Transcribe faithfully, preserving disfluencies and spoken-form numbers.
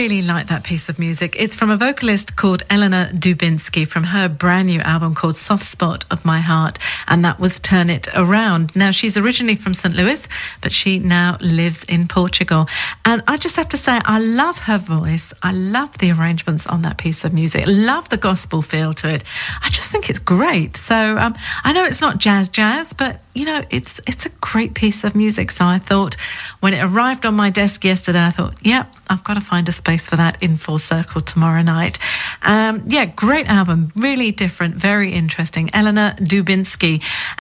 really like that piece of music. It's from a vocalist called Eleanor Dubinsky from her brand new album called Soft Spot of My Heart, and that was Turn It Around. Now, she's originally from Saint Louis, but she now lives in Portugal. And I just have to say, I love her voice. I love the arrangements on that piece of music. I love the gospel feel to it. I just think it's great. So um, I know it's not jazz jazz, but you know, it's it's a great piece of music. So I thought when it arrived on my desk yesterday, I thought, yeah, I've got to find a space for that in Full Circle tomorrow night. Um, yeah, great album, really different, very interesting. Eleanor Dubinsky.